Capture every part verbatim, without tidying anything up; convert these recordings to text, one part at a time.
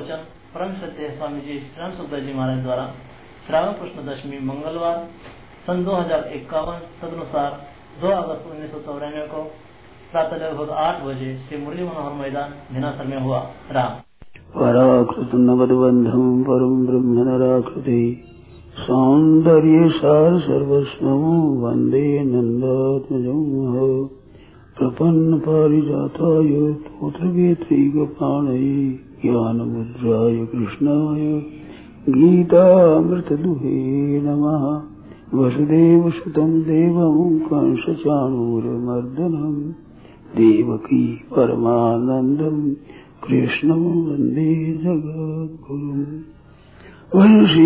प्रवचन परम सत्य स्वामी जी श्री सुखदास जी महाराज द्वारा श्रावण कृष्ण दशमी मंगलवार सन दो हजार इक्यावन तदनुसार दो अगस्त उन्नीस सौ चौरानवे को प्रातः लगभग आठ बजे श्री मुरली मनोहर मैदान धिनासर में हुआ। राम पराकृत नवदबंधम परम ब्रह्म नराकृति सौंदर्य सार सर्वस्वं वंदे नंदात्मजं प्रपन्न पारिजाताय तोत्रवेत्रैकपाणये ज्ञानमुद्राय कृष्णाय गीतामृतदुहे नमः। वसुदेवसुतं देवं कंसचाणूरमर्दनं देवकी परमानन्दं कृष्णं वन्दे जगद्गुरुम्। वंशी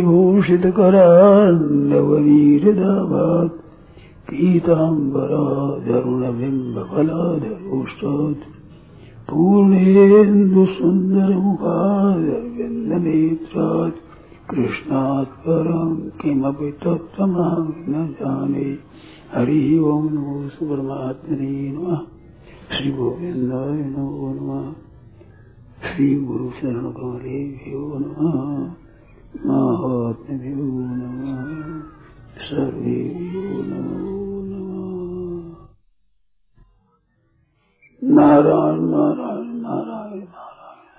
विभूषितकरान्नवनीरदाभात् पीताम्बराधरुणबिम्बफलाधरोष्टात् पूर्णेन्दुसुन्दरमुखादरविन्दनेत्रात् कृष्णात् परं किमपि तत्त्वमहं न जाने। हरि ओं नमो परमात्मने नमः। श्री गोविन्दाय नमो नमः। श्री गुरु शरण कमलेभ्यो नमः। महात्म्यो नमः। सर्वेभ्यो नमो नमः। नारायण नारायण नारायण नारायण।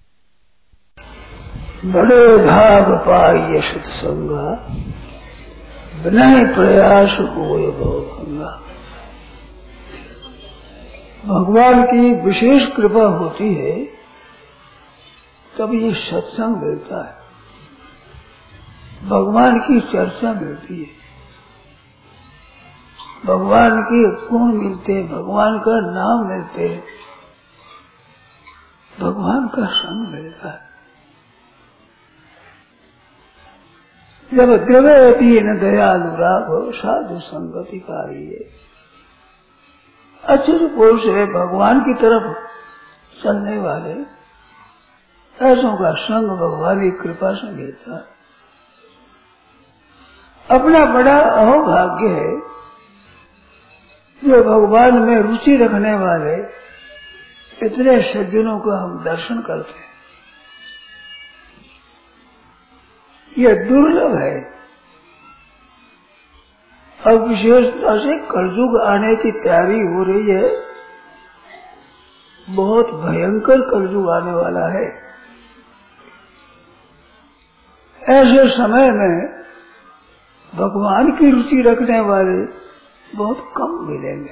बड़े भाग पाइये सत्संगा विनय प्रयास होय भवभंगा। भगवान की विशेष कृपा होती है तब ये सत्संग मिलता है, भगवान की चर्चा मिलती है, भगवान के गुण मिलते, भगवान का नाम मिलते, भगवान का संग मिलता है। जब द्रव्यवती न दयालु राघव साधु संगति कारी है। अच्छे पुरुष है, भगवान की तरफ चलने वाले, ऐसों का संग भगवान की कृपा से मिलता है। अपना बड़ा अहोभाग्य है जो भगवान में रुचि रखने वाले इतने सज्जनों का हम दर्शन करते हैं। यह दुर्लभ है। अब विशेषता से कलयुग आने की तैयारी हो रही है। बहुत भयंकर कलयुग आने वाला है। ऐसे समय में भगवान की रुचि रखने वाले बहुत कम मिलेंगे।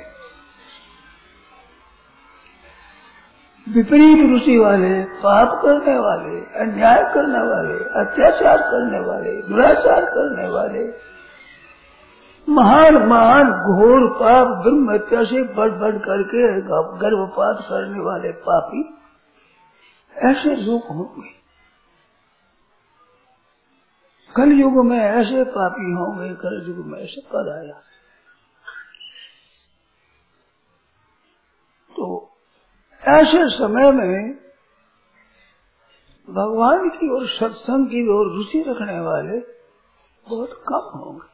विपरीत रुचि वाले, पाप करने वाले, अन्याय करने वाले, अत्याचार करने वाले, दुराचार करने वाले, महान महान घोर पाप ब्रह्म हत्या से बढ़ बढ़ करके गर्भपात करने वाले पापी, ऐसे लोग होंगे। कल युग में ऐसे पापी होंगे, कल युग में ऐसे पद आया। तो ऐसे समय में भगवान की ओर, सत्संग की ओर रुचि रखने वाले बहुत कम होंगे,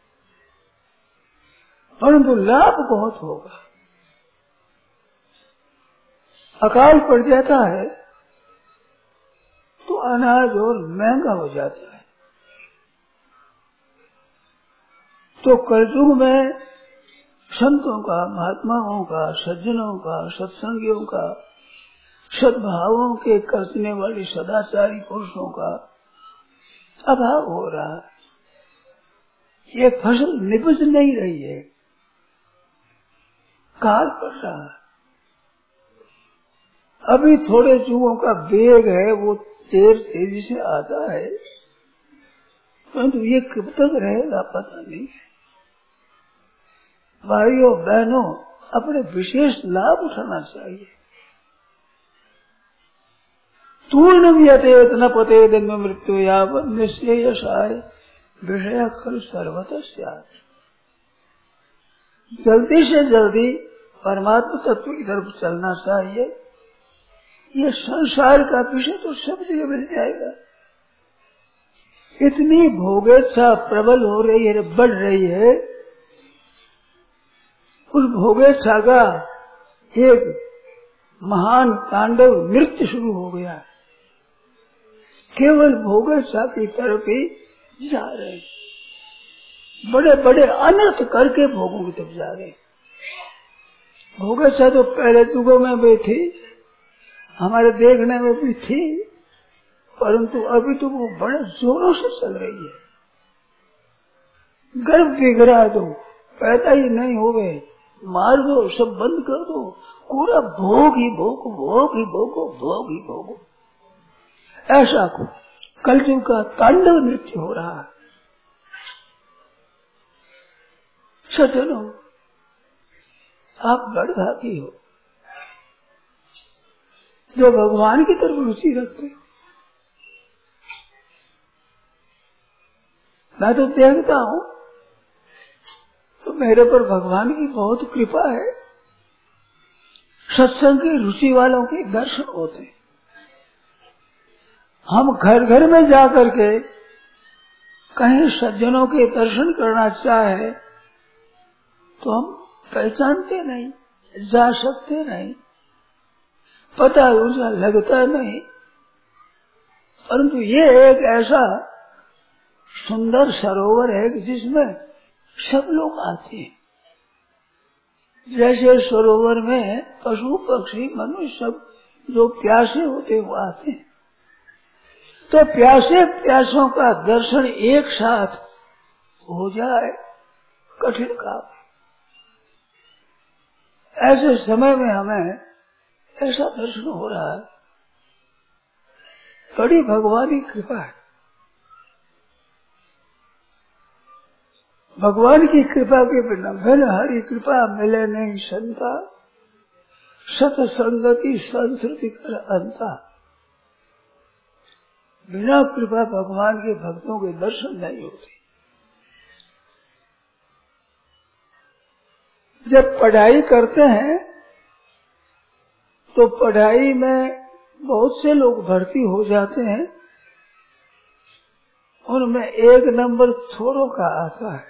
परंतु लाभ बहुत होगा। अकाल पड़ जाता है तो अनाज और महंगा हो जाता है। तो कलयुग में संतों का, महात्माओं का, सज्जनों का, सत्संगियों का, सद्भावों के करने वाले सदाचारी पुरुषों का अभाव हो रहा है। ये फसल निपज नहीं रही है, काल पड़ रहा है। अभी थोड़े युगों का वेग है, वो तेज तेजी से आता है, परंतु ये कब तक रहेगा पता नहीं है। भाइयों बहनों, अपने विशेष लाभ उठाना चाहिए। तूर्णम यतेत न पतेत में मृत्यु यावत निश्चय यशाय विषय खल सर्वतः स्यात्। जल्दी से जल्दी परमात्मा तत्व की तरफ चलना चाहिए। ये संसार का विषय तो सब जगह मिल जाएगा। इतनी भोगेच्छा प्रबल हो रही है, बढ़ रही है। उस भोगेच्छा का एक महान तांडव नृत्य शुरू हो गया। केवल भोगेच्छा की तरफ ही जा रहे हैं, बड़े बड़े अनर्थ करके भोगों की तरफ जा रहे हैं। भोगेच्छा तो पहले युगों में भी थी, हमारे देखने में भी थी, परंतु अभी तो वो बड़े जोरों से चल रही है। गर्भ दिख रहा है तो पैदा ही नहीं होवे, मार दो, सब बंद कर दो, पूरा भोग ही भोग, भोग ही भोगो, भोग ही भोगो। ऐसा को कलयुग का तांडव नृत्य हो रहा है। सज्जनों, आप बड़भागी हो जो भगवान की तरफ रुचि रखते। मैं तो देखता हूँ तो मेरे पर भगवान की बहुत कृपा है। सत्संग की रुचि वालों के दर्शन होते हैं। हम घर घर में जाकर के कहीं सज्जनों के दर्शन करना चाहे तो हम पहचानते नहीं, जा सकते नहीं, पता उनका लगता नहीं। परंतु ये एक ऐसा सुंदर सरोवर है कि जिसमें सब लोग आते हैं। जैसे सरोवर में पशु पक्षी मनुष्य सब जो प्यासे होते वो आते हैं, तो प्यासे प्यासों का दर्शन एक साथ हो जाए कठिन काम। ऐसे समय में हमें ऐसा दर्शन हो रहा है, बड़ी भगवान की कृपा है। भगवान की कृपा के बिना बिन हरि कृपा मिले नहीं संता, सतसंगति संस्कृति कर अंता। बिना कृपा भगवान के भक्तों के दर्शन नहीं होते। जब पढ़ाई करते हैं तो पढ़ाई में बहुत से लोग भर्ती हो जाते हैं, उनमें एक नंबर थोड़ों का आता है।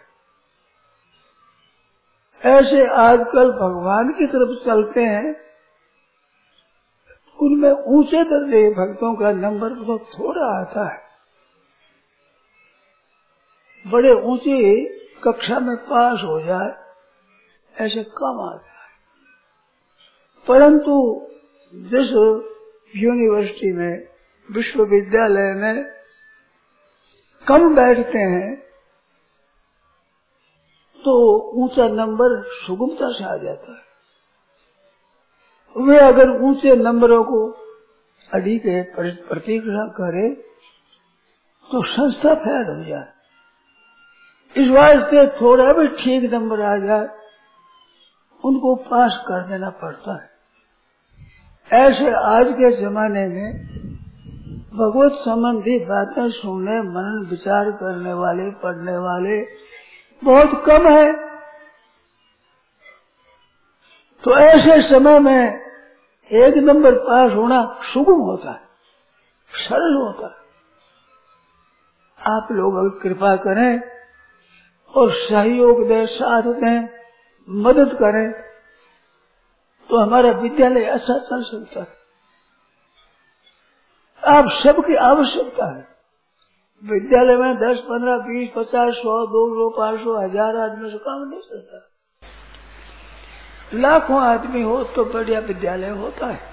ऐसे आजकल भगवान की तरफ चलते हैं, उनमें ऊंचे दर्जे भक्तों का नंबर बहुत थोड़ा आता है। बड़े ऊंची कक्षा में पास हो जाए ऐसे कम आता है। परंतु जिस यूनिवर्सिटी में, विश्वविद्यालय में कम बैठते हैं तो ऊंचा नंबर सुगमता से आ जाता है। वे अगर ऊंचे नंबरों को अधिक प्रतीक्षा करे तो संस्था फेल हो जाए। इस वास्ते थोड़ा भी ठीक नंबर आ जाए उनको पास कर देना पड़ता है। ऐसे आज के जमाने में भगवत संबंधी बातें सुनने, मनन विचार करने वाले, पढ़ने वाले बहुत कम है। तो ऐसे समय में एक नंबर पास होना सुगम होता है, सरल होता है। आप लोग अगर कृपा करें और सहयोग दें, साथ दें, मदद करें तो हमारा विद्यालय अच्छा चल सकता है। आप सबकी आवश्यकता है। विद्यालय में दस, पंद्रह, बीस, पचास, सौ, दो सौ, पांच सौ, हजार आदमी से काम नहीं सकता। लाखों आदमी हो तो बढ़िया विद्यालय होता है।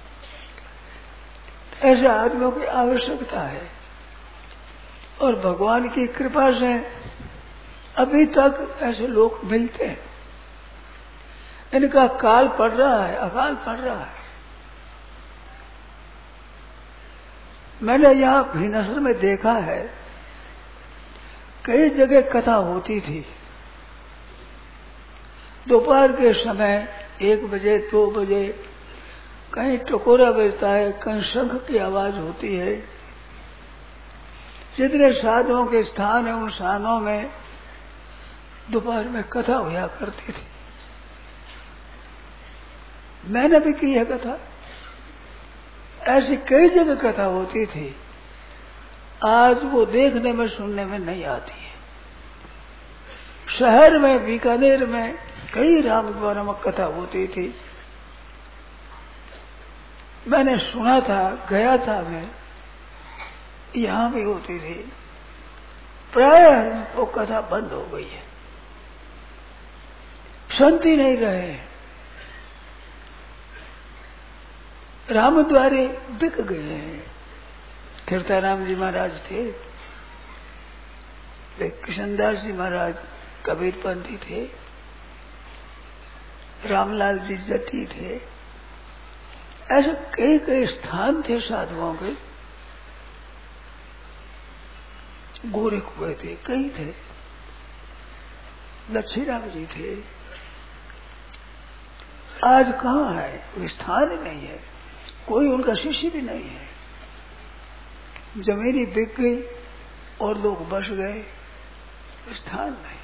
ऐसे आदमियों की आवश्यकता है और भगवान की कृपा से अभी तक ऐसे लोग मिलते हैं। इनका काल पड़ रहा है, अकाल पड़ रहा है। मैंने यहाँ भीनसर में देखा है, कई जगह कथा होती थी। दोपहर के समय एक बजे, दो बजे कहीं टकोरा बजता है, कहीं शंख की आवाज होती है। जितने साधुओं के स्थान है उन स्थानों में दोपहर में कथा हुआ करती थी। मैंने भी की है कथा। ऐसी कई जगह कथा होती थी, आज वो देखने में, सुनने में नहीं आती है। शहर में, बीकानेर में कई रामद्वारा कथा होती थी। मैंने सुना था, गया था मैं, यहाँ भी होती थी। प्राय वो कथा बंद हो गई है, संत ही नहीं रहे, राम द्वारे बिक गए हैं। कीर्ताराम जी महाराज थे, कृष्णदास जी महाराज कबीरपंथी थे, रामलाल जी जती थे, ऐसे कई कई स्थान थे साधुओं के। गोरे कुएं थे, कई थे, लक्ष्मीराम जी थे। आज कहाँ है? कोई स्थान ही नहीं है, कोई उनका शिष्य भी नहीं है। जमीनी बिक गई और लोग बस गए, स्थान नहीं।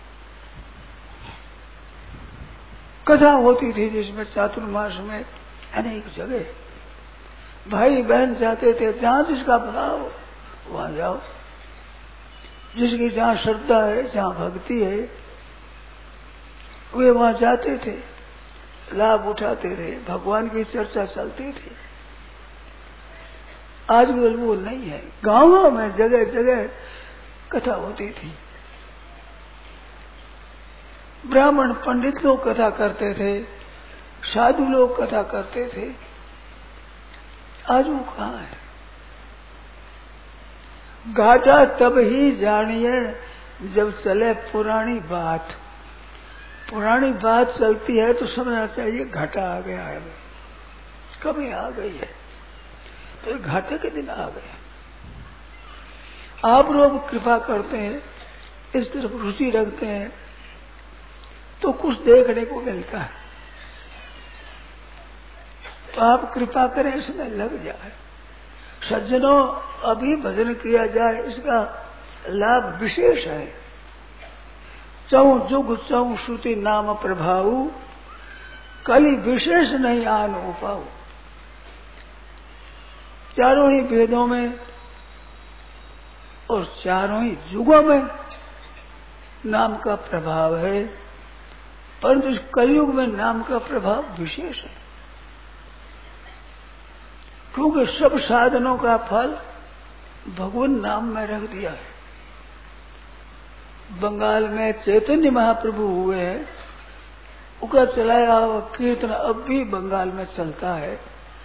कथा होती थी जिसमें चातुर्मास में अनेक जगह भाई बहन जाते थे, जहां जिसका भाव वहां जाओ, जिसकी जहां श्रद्धा है, जहां भक्ति है, वे वहां जाते थे, लाभ उठाते थे, भगवान की चर्चा चलती थी। आजकल वो नहीं है। गांवों में जगह जगह कथा होती थी, ब्राह्मण पंडित लोग कथा करते थे, साधु लोग कथा करते थे। आज वो कहाँ है? घाटा तब ही जानिए जब चले पुरानी बात। पुरानी बात चलती है तो समझना चाहिए घाटा आ गया है, कमी आ गई है, तो घाटे के दिन आ गए। आप लोग कृपा करते हैं, इस तरफ रुचि रखते हैं, तो कुछ देखने को मिलता है, तो आप कृपा करें, इसमें लग जाए। सज्जनों, अभी भजन किया जाए, इसका लाभ विशेष है। चौ जुग चौ श्रुति नाम प्रभाव, कली विशेष नहीं आन उपाऊ। चारों ही वेदों में और चारों ही युगों में नाम का प्रभाव है, परंतु इस कलयुग में नाम का प्रभाव विशेष है, क्योंकि सब साधनों का फल भगवान नाम में रख दिया है। बंगाल में चैतन्य महाप्रभु हुए हैं, उनका चलाया हुआ कीर्तन अब भी बंगाल में चलता है।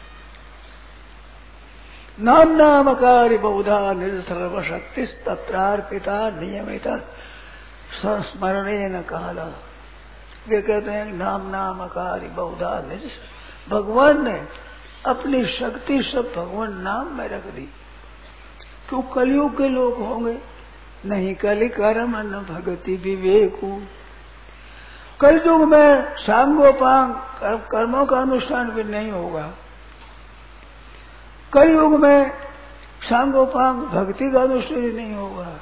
नाम नामकारी बहुधा निज सर्वशक्ति तत्रार्पिता नियमित संस्मरणे न काला। वे कहते हैं नाम नामकारी बहुधा निज, भगवान ने अपनी शक्ति सब भगवान नाम में रख दी। क्यों? कलयुग के लोग होंगे नहीं कलि कर्म न भगति विवेकु। कलयुग में सांगोपांग कर्मों का अनुष्ठान भी नहीं होगा, कलयुग में सांगोपांग भक्ति का अनुष्ठान भी नहीं होगा,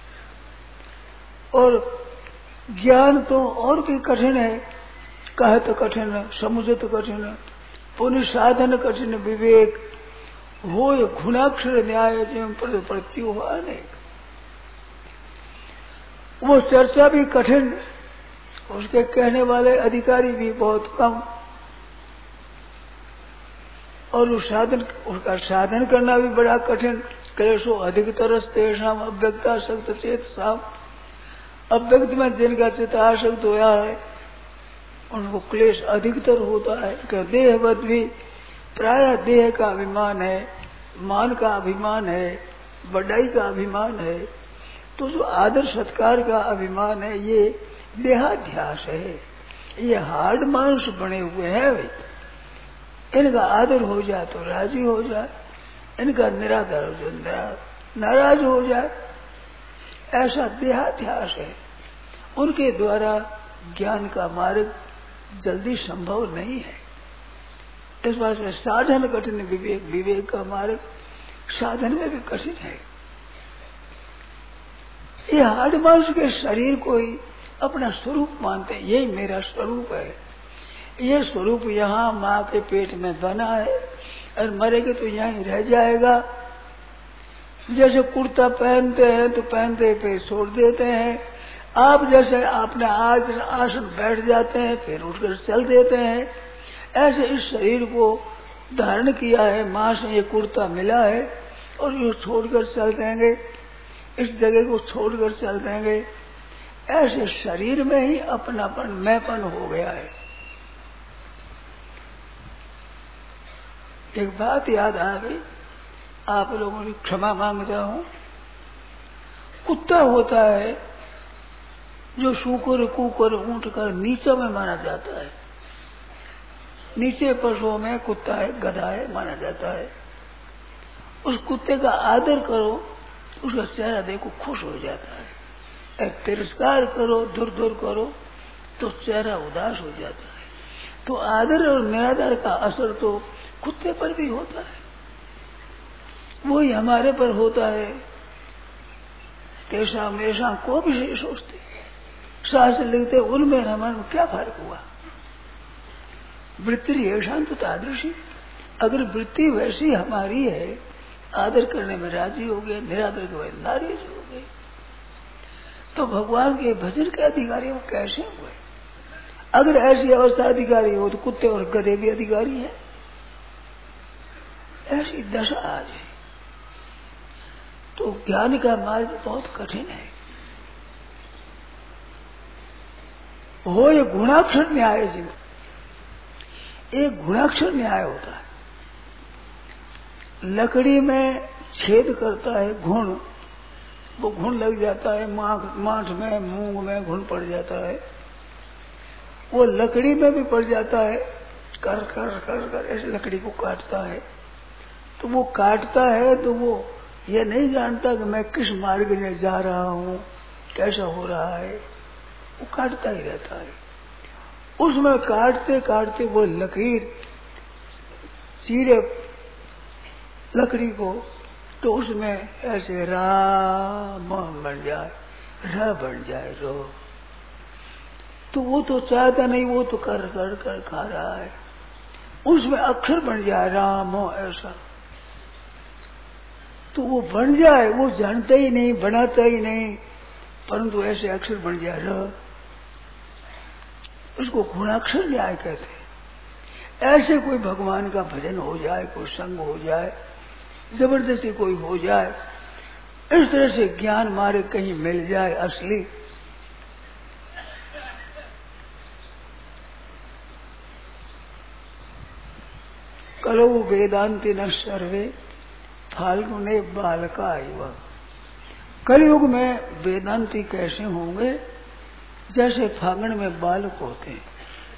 और ज्ञान तो और भी कठिन है, कहत कठिन, समुझत कठिन, पुण्य साधन कठिन, विवेक हो गुणाक्षर न्याय जिम प्रत्यु अनेक। वो चर्चा भी कठिन, उसके कहने वाले अधिकारी भी बहुत कम, और उस साधन उसका साधन करना भी बड़ा कठिन। क्लेशो अधिकतर तेषाम अव्यक्ता शक्त चेत साम। अव्यक्त में जिनका चित्त आसक्त होया है उनको क्लेश अधिकतर होता है। कि देहवत भी प्राय देह का अभिमान है, मान का अभिमान है, बड़ाई का अभिमान है, तो जो आदर सत्कार का अभिमान है ये देहाध्यास है, ये हार्ड मांस बने हुए हैं भाई। इनका आदर हो जाए तो राजी हो जाए, इनका निरादर हो जाए नाराज हो जाए, ऐसा देहाध्यास है। उनके द्वारा ज्ञान का मार्ग जल्दी संभव नहीं है। इस बात से साधन कठिन, विवेक विवेक का मार्ग साधन में भी कठिन है। ये हार्ड मांस के शरीर को ही अपना स्वरूप मानते हैं, यही मेरा स्वरूप है। ये स्वरूप यहाँ माँ के पेट में बना है और मरेगा तो यहीं रह जाएगा। जैसे कुर्ता पहनते हैं तो पहनते पे छोड़ देते हैं, आप जैसे आपने आज आसन बैठ जाते हैं फिर उठकर चल देते हैं, ऐसे इस शरीर को धारण किया है, माँ से ये कुर्ता मिला है, और ये छोड़कर चल देंगे, इस जगह को छोड़कर चल देंगे। ऐसे शरीर में ही अपनापन मैंपन हो गया है। एक बात याद आ गई, आप लोगों की क्षमा मांगता हूं। कुत्ता होता है जो सूकर कुकर ऊंट कर नीचा में माना जाता है, नीचे पशुओं में कुत्ता है, गधा है माना जाता है। उस कुत्ते का आदर करो, उसका चेहरा देखो खुश हो जाता है। तिरस्कार करो, दूर दूर करो तो चेहरा उदास हो जाता है। तो आदर और निरादर का असर तो कुत्ते पर भी होता है, वही हमारे पर होता है। तेषा मेषा को भी सोचते शास्त्र लिखते, उनमें हमारे में क्या फर्क हुआ। वृत्ति ऐसा तो तादृशी, अगर वृत्ति वैसी हमारी है, आदर करने में राजी हो गए, निरादर के बाद नाराज हो गए, तो भगवान के भजन के अधिकारी वो कैसे हुए। अगर ऐसी अवस्था अधिकारी हो तो कुत्ते और गधे भी अधिकारी है। ऐसी दशा आ जाए तो ज्ञान का मार्ग बहुत कठिन है। हो ये गुणाक्षर न्याय जीवन, एक गुणाक्षर न्याय होता है। लकड़ी में छेद करता है घुन, वो घुन लग जाता है, माठ में मूंग में घुन पड़ जाता है, वो लकड़ी में भी पड़ जाता है। कर कर कर कर ऐसे लकड़ी को काटता है, तो वो काटता है तो वो ये नहीं जानता कि मैं किस मार्ग में जा रहा हूँ, कैसा हो रहा है, वो काटता ही रहता है। उसमें काटते काटते वो लकीर चीरे लकड़ी को, तो उसमें ऐसे राम बन जाए, र बन जाए रो, तो वो तो चाहता नहीं, वो तो कर कर कर खा रहा है। उसमें अक्षर बन जाए राम हो ऐसा, तो वो बन जाए, वो जानता ही नहीं, बनाता ही नहीं, परंतु ऐसे अक्षर बन जाए र, उसको गुणाक्षर न्याय कहते हैं। ऐसे कोई भगवान का भजन हो जाए, कोई संग हो जाए, जबरदस्ती कोई हो जाए, इस तरह से ज्ञान मार्ग कहीं मिल जाए असली, कलो वेदांति न सर्वे फाल्गुने बालका इव। कलयुग में वेदांती कैसे होंगे, जैसे फागुन में बालक होते हैं।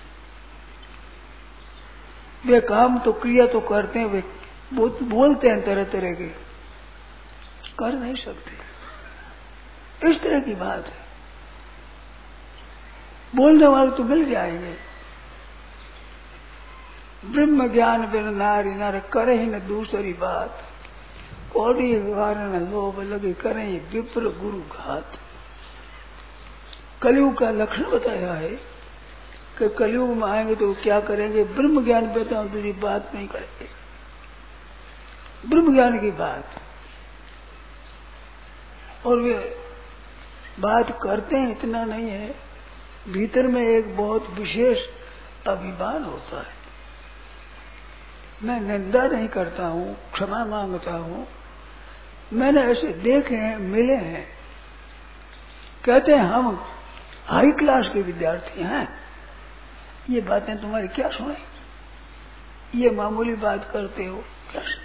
वे काम तो क्रिया तो करते हैं, वे बोलते हैं तरह तरह के, कर नहीं सकते। इस तरह की बात है। बोलने वाले तो मिल जाएंगे। ब्रह्म ज्ञान बिन नारी नर करे ही न दूसरी बात, कौड़ी कारण लोभ लगे करे विप्र गुरु घात। कलयुग का लक्षण बताया है कि कलयुग में आएंगे तो क्या करेंगे, ब्रह्म ज्ञान बेटा दूसरी बात नहीं करेंगे। ब्रह्म ज्ञान की बात, और वे बात करते हैं इतना नहीं है, भीतर में एक बहुत विशेष अभिमान होता है। मैं निंदा नहीं करता हूँ, क्षमा मांगता हूँ। मैंने ऐसे देखे हैं, मिले हैं, कहते हैं हम हाई क्लास के विद्यार्थी हैं, ये बातें तुम्हारी क्या सुने, ये मामूली बात करते हो क्या सुने?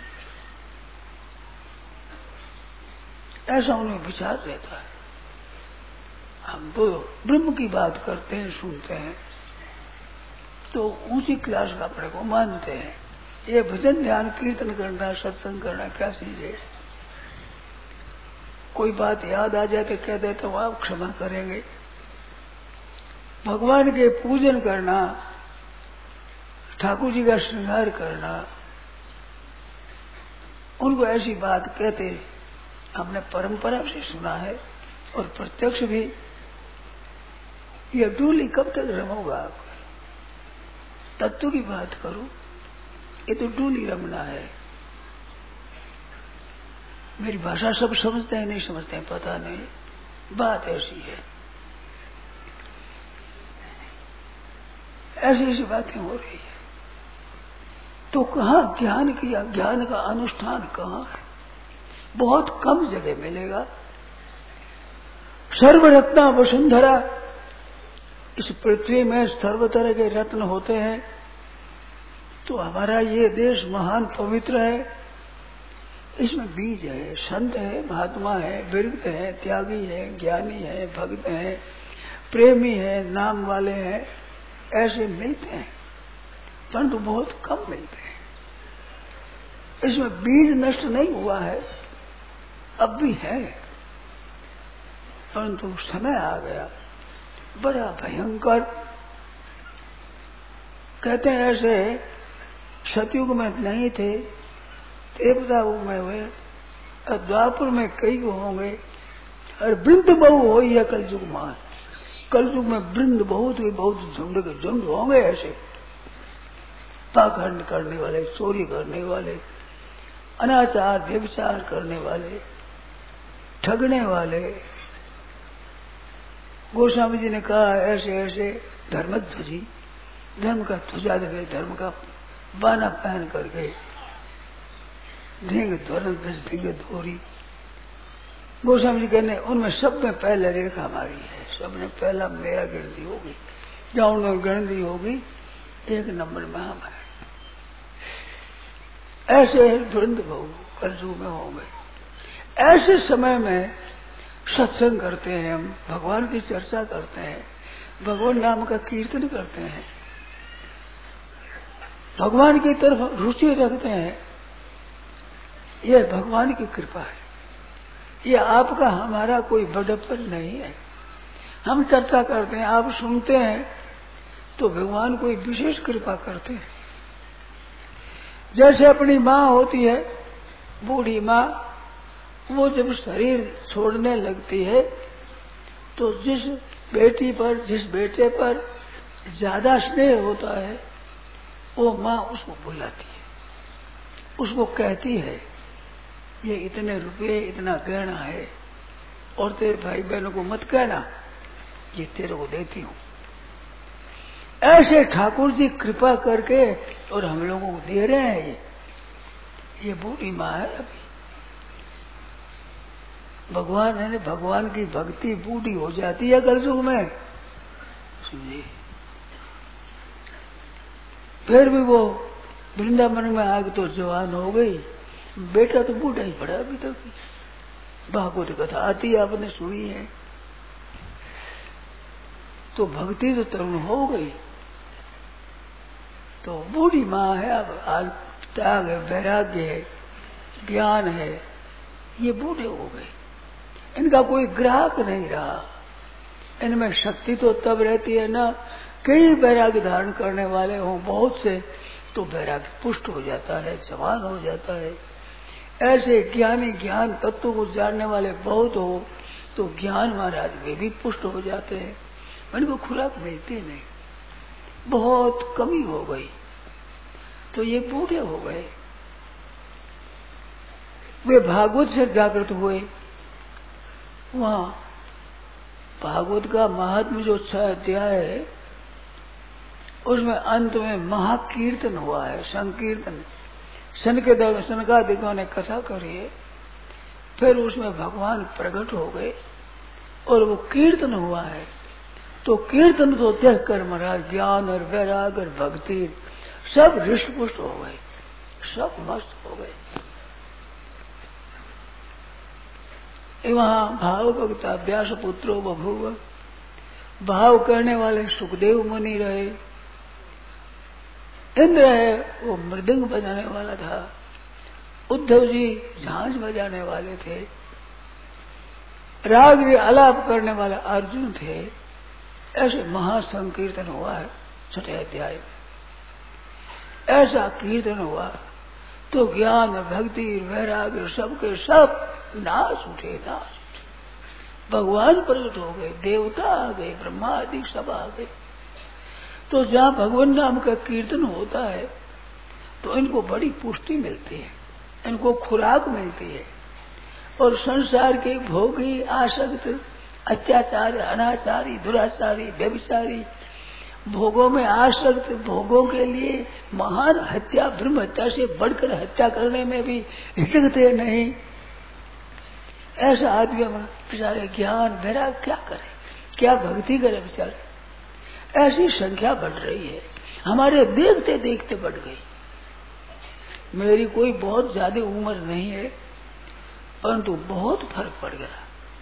ऐसा उन्हें विचार रहता है। हम तो ब्रह्म की बात करते हैं, सुनते हैं, तो ऊंची क्लास का अपने को मानते हैं। ये भजन ध्यान कीर्तन करना, सत्संग करना क्या चीज है। कोई बात याद आ जाए तो कह देते तो आप क्षमा करेंगे। भगवान के पूजन करना, ठाकुर जी का श्रृंगार करना, उनको ऐसी बात कहते हमने परंपरा से सुना है, और प्रत्यक्ष भी। यह डूली कब तक रमोगा आप, तत्व की बात करो, ये तो डूली रमना है। मेरी भाषा सब समझते हैं नहीं समझते हैं पता नहीं, बात ऐसी है। ऐसी ऐसी बातें हो रही है, तो कहाँ ज्ञान किया, ज्ञान का अनुष्ठान कहाँ है। बहुत कम जगह मिलेगा। सर्वरत्ना वसुंधरा, इस पृथ्वी में सर्व तरह के रत्न होते हैं, तो हमारा ये देश महान पवित्र है। इसमें बीज है, संत है, महात्मा है, विरक्त है, त्यागी है, ज्ञानी है, भक्त है, प्रेमी है, नाम वाले हैं, ऐसे मिलते हैं, परंतु बहुत कम मिलते हैं। इसमें बीज नष्ट नहीं हुआ है, अब भी है, परंतु समय आ गया बड़ा भयंकर। कहते हैं ऐसे सतयुग में नहीं थे, त्रेता युग में हुए, और द्वापर में कई होंगे, और वृंद बहु हो या कलयुग में। कलयुग में वृंद बहुत ही बहुत झुंड के झुंड होंगे ऐसे, पाखंड करने वाले, चोरी करने वाले, अनाचार व्यभिचार करने वाले, ठगने वाले। गोस्वामी जी ने कहा ऐसे ऐसे धर्मध्वजी, धर्म का ध्वजा लगे, धर्म का बाना पहन करके ढींग ध्वरन ढींग धोरी। गोस्वामी जी कहने उनमें सब में पहले रेखा हमारी है, सब ने पहला मेरा गिनती होगी, जहां उनमें गिनती होगी एक नंबर में हम है। ऐसे दुरंत बहु कलयुग में होंगे। ऐसे समय में सत्संग करते हैं, हम भगवान की चर्चा करते हैं, भगवान नाम का कीर्तन करते हैं, भगवान की तरफ रुचि रखते हैं। यह भगवान की कृपा है, यह आपका हमारा कोई बड़प्पन नहीं है। हम चर्चा करते हैं, आप सुनते हैं, तो भगवान कोई विशेष कृपा करते हैं। जैसे अपनी माँ होती है, बूढ़ी माँ, वो जब शरीर छोड़ने लगती है तो जिस बेटी पर, जिस बेटे पर ज्यादा स्नेह होता है, वो माँ उसको बुलाती है, उसको कहती है ये इतने रुपए, इतना गहना है, और तेरे भाई बहनों को मत कहना, ये तेरे को देती हूँ। ऐसे ठाकुर जी कृपा करके और हम लोगों को दे रहे हैं। ये ये बूढ़ी माँ है। अभी भगवान है, भगवान की भक्ति बूढ़ी हो जाती है कलयुग में, सुनिए। फिर भी वो वृंदावन में आगे तो जवान हो गई, बेटा तो बूढ़ा ही पड़ा अभी तक। भागवत कथा आती है, आपने सुनी है, तो भक्ति तो तरुण हो गई। तो बूढ़ी माँ है, अब आज त्याग है, वैराग्य है, ज्ञान है, ये बूढ़े हो गए, इनका कोई ग्राहक नहीं रहा। इनमें शक्ति तो तब रहती है ना, कई वैराग्य धारण करने वाले हों बहुत से, तो वैराग्य पुष्ट हो जाता है, जवान हो जाता है। ऐसे ज्ञानी, ज्ञान तत्व को जानने वाले बहुत हो, तो ज्ञान महाराज वे भी पुष्ट हो जाते हैं। इनको खुराक मिलती नहीं, बहुत कमी हो गई, तो ये बूढ़े हो गए। वे भागवत से जागृत हुए। वहां भागवत का महात्म्य जो छह अध्याय है, उसमें अंत में महाकीर्तन हुआ है, संकीर्तन। सन के सनकादिकों ने कथा करी है, फिर उसमें भगवान प्रकट हो गए और वो कीर्तन हुआ है। तो कीर्तन तो देख कर महाराज ज्ञान और वैराग और भक्ति सब हृष्टपुष्ट हो गए, सब मस्त हो गए। वहां भाव भक्ता व्यास पुत्रो बभूव, भाव करने वाले सुखदेव मुनि रहे। इंद्र है वो मृदंग बजाने वाला था, उद्धव जी झांझ बजाने वाले थे, राग में आलाप करने वाले अर्जुन थे। ऐसे महासंकीर्तन हुआ है छठे अध्याय में। ऐसा कीर्तन हुआ तो ज्ञान भक्ति वैराग्य सबके सब नाच उठे, नाच उठे। भगवान प्रकट हो गए, देवता आ गए, ब्रह्मा आदि सब आ गए। तो जहाँ भगवान नाम का कीर्तन होता है तो इनको बड़ी पुष्टि मिलती है, इनको खुराक मिलती है। और संसार के भोगी, आसक्त, अत्याचारी, अनाचारी, दुराचारी, व्यभिचारी, भोगों में आसक्त, भोगों के लिए महान हत्या, ब्रह्म हत्या से बढ़कर हत्या करने में भी हिचकते नहीं। ऐसा आदमी बेचारे ज्ञान वैराग क्या करे, क्या भक्ति करे बेचारे। ऐसी संख्या बढ़ रही है, हमारे देखते देखते बढ़ गई। मेरी कोई बहुत ज्यादा उम्र नहीं है, परंतु बहुत फर्क पड़ गया।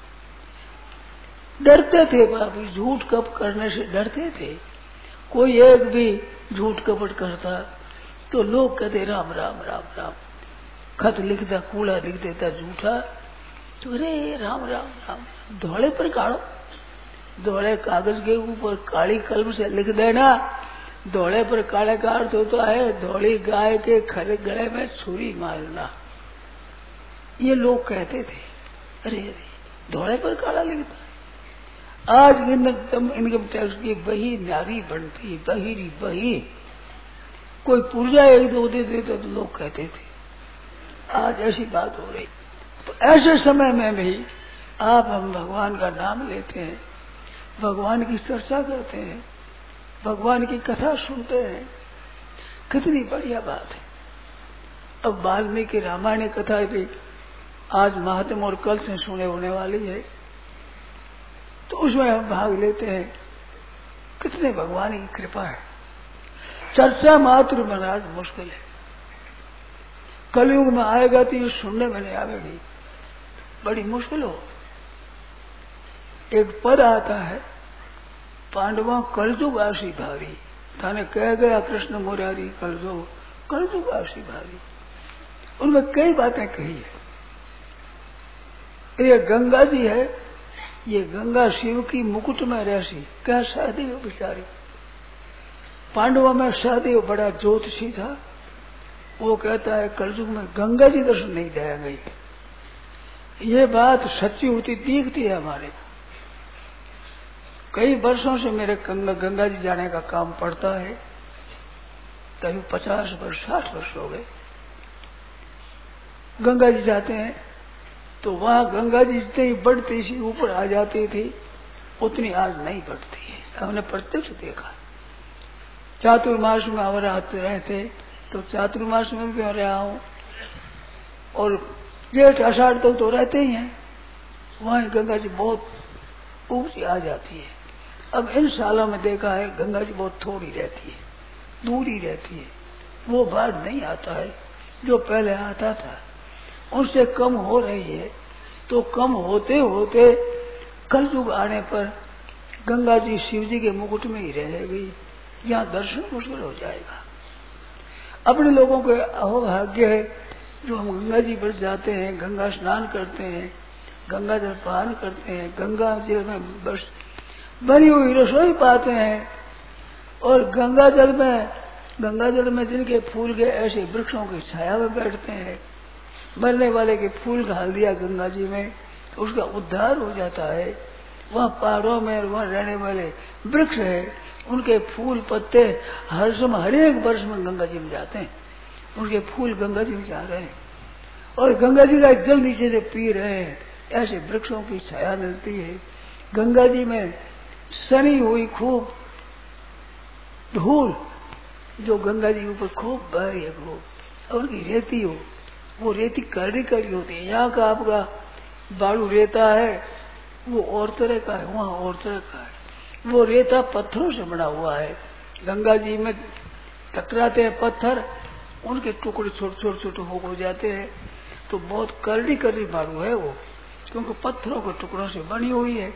डरते थे बाबू, झूठ कपट करने से डरते थे। कोई एक भी झूठ कपट करता तो लोग कहते राम राम राम राम। खत लिखता कूड़ा लिख देता झूठा तो अरे राम राम राम। धोले पर काढ़ो, धोले कागज के ऊपर काली कलम से लिख देना। धोले पर काले का अर्थ होता है धोली गाय के खरे गले में छुरी मारना। ये लोग कहते थे। अरे अरे धोले पर काला लिखता है। आज इनकम इनकम टैक्स की बही नारी बनती, बहिरी बही। कोई पुर्जा एक दो दे देते तो लोग कहते थे। आज ऐसी बात हो रही। तो ऐसे समय में भी आप हम भगवान का नाम लेते हैं, भगवान की चर्चा करते हैं, भगवान की कथा सुनते हैं, कितनी बढ़िया बात है। अब वाल्मीकि रामायण कथा थी, आज महात्म और कल से सुने होने वाली है, तो उसमें हम भाग लेते हैं। कितने भगवान की कृपा है। चर्चा मात्र में आज मुश्किल है। कलयुग में आएगा तो ये सुनने में नहीं आवेगी, बड़ी मुश्किल हो। एक पद आता है, पांडवों कलयुग आशी भारी। थाने कह गया कृष्ण मुरारी कलयुग कलयुग आशी भारी। उनमें कई बातें कही है। ये गंगा जी है, ये गंगा शिव की मुकुट में रहसी। क्या सहदेव बेचारी। पांडवों में सहदेव बड़ा ज्योतिषी था। वो कहता है कलयुग में गंगा जी दर्शन नहीं दिया गई। ये बात सच्ची होती दिखती है हमारे को। कई वर्षों से मेरे गंगा गंगा जी जाने का काम पड़ता है। करीब पचास वर्ष साठ वर्ष हो गए। गंगा जी जाते हैं तो वहां गंगा जी जितनी ही बढ़ती सी ऊपर आ जाती थी उतनी आज नहीं बढ़ती है। हमने प्रत्यक्ष देखा। चातुर्मास में हम रहते रहते तो चातुर्मास में भी रहा हूं और जेठ आषाढ़ तक तो रहते ही हैं। वहां गंगा जी बहुत ऊंची आ जाती है। अब इन सालों में देखा है गंगा जी बहुत थोड़ी रहती है, दूरी रहती है। वो बाढ़ नहीं आता है जो पहले आता था, उससे कम हो रही है। तो कम होते होते कलयुग आने पर गंगा जी शिव जी के मुकुट में ही रहेगी, यहाँ दर्शन मुश्किल हो जाएगा। अपने लोगों के अहोभाग्य है जो हम गंगा जी पर जाते हैं, गंगा स्नान करते हैं, गंगा जल पान करते हैं, गंगा जल में बस बनी हुई रसोई पाते हैं। और गंगा जल में गंगा जल में जिनके फूल के ऐसे वृक्षों की छाया में बैठते हैं, मरने वाले के फूल घाल दिया गंगा जी में तो उसका उद्धार हो जाता है। वहाँ पहाड़ों में वहाँ रहने वाले वृक्ष है, उनके फूल पत्ते हर समय हर एक वर्ष में गंगा जी में जाते हैं। उनके फूल गंगा जी में जा रहे हैं और गंगा जी का जल नीचे से पी रहे हैं। ऐसे वृक्षों की छाया मिलती है। गंगा जी में सनी हुई खूब धूल जो गंगा जी ऊपर खूब बह रही है, खूब और उनकी रेती हो, वो रेती करड़ी करड़ी होती है। यहाँ का आपका बालू रेता है वो और तरह का है, वहाँ और तरह का है। वो रेता पत्थरों से बना हुआ है। गंगा जी में टकराते हैं पत्थर, उनके टुकड़े छोटे छोटे छोटे हो जाते हैं। तो बहुत करड़ी करड़ी बालू है वो, क्योंकि पत्थरों के टुकड़ों से बनी हुई है।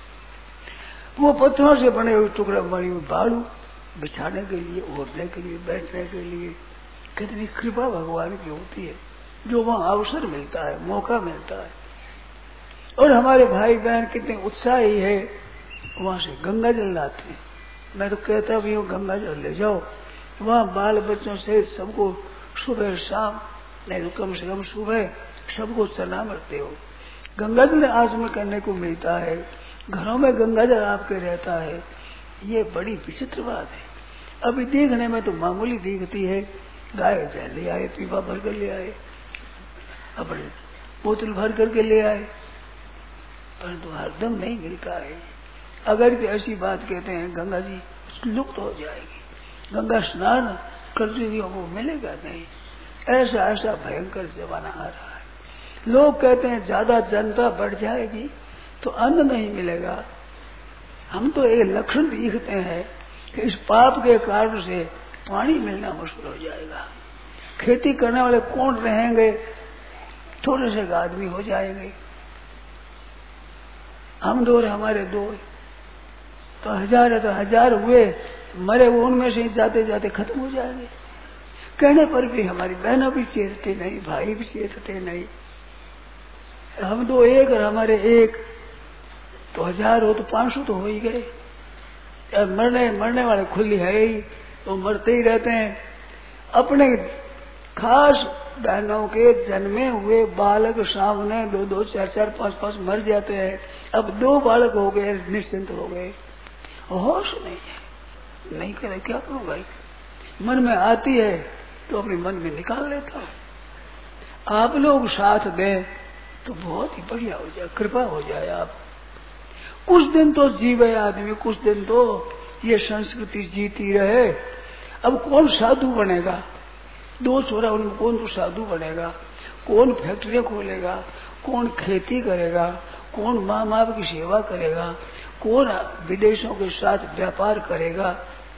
वो पत्थरों से बने हुए टुकड़े बनी हुई बालू बिछाने के लिए, ओढ़ने के लिए, बैठने के लिए कितनी कृपा भगवान की होती है जो वहाँ अवसर मिलता है, मौका मिलता है। और हमारे भाई बहन कितने उत्साही है, वहां से गंगा जल लाते हैं। मैं तो कहता भी हूँ गंगा जल ले जाओ। वहाँ बाल बच्चों से सबको सुबह शाम नहीं तो कम से कम सुबह सबको चना मरते हो। गंगा जल आचमन करने को मिलता है, घरों में गंगा जल आपके रहता है। ये बड़ी विचित्र बात है। अभी देखने में तो मामूली दिखती है, गाय जल ले आए, पीपा भर कर ले आए, अपने बोतल भर करके ले आए, परंतु हरदम नहीं मिलता है। अगर कि ऐसी बात कहते हैं गंगा जी लुप्त हो जाएगी, गंगा स्नान कलयुगियों को मिलेगा नहीं, ऐसा ऐसा भयंकर जमाना आ रहा है। लोग कहते हैं ज्यादा जनता बढ़ जाएगी तो अन्न नहीं मिलेगा। हम तो एक लक्षण दिखते हैं कि इस पाप के कारण से पानी मिलना मुश्किल हो जाएगा। खेती करने वाले कौन रहेंगे? थोड़े से आदमी हो जाएंगे। हम दो और हमारे दो तो हजार है तो हजार हुए, तो मरे वो उनमें से जाते जाते खत्म हो जाएंगे। कहने पर भी हमारी बहनों भी चेतते नहीं, भाई भी चेतते नहीं। हम दो एक और हमारे एक, तो हजार हो तो पांच सौ तो हो ही गए। अब मरने मरने वाले खुली है ही, तो मरते ही रहते हैं। अपने खास बहनों के जन्मे हुए बालक सामने दो दो चार चार पांच पांच मर जाते हैं। अब दो बालक हो गए, निश्चिंत हो गए, होश नहीं है। नहीं करे क्या करूं भाई, मन में आती है तो अपने मन में निकाल लेता हूं। आप लोग साथ दें तो बहुत ही बढ़िया हो जाए, कृपा हो जाए। आप कुछ दिन तो जीवे आदमी, कुछ दिन तो ये संस्कृति जीती रहे। अब कौन साधु बनेगा? दो छोरा उनमें कौन तो साधु बनेगा? कौन फैक्ट्रियां खोलेगा? कौन खेती करेगा? कौन माँ बाप की सेवा करेगा? कौन विदेशों के साथ व्यापार करेगा?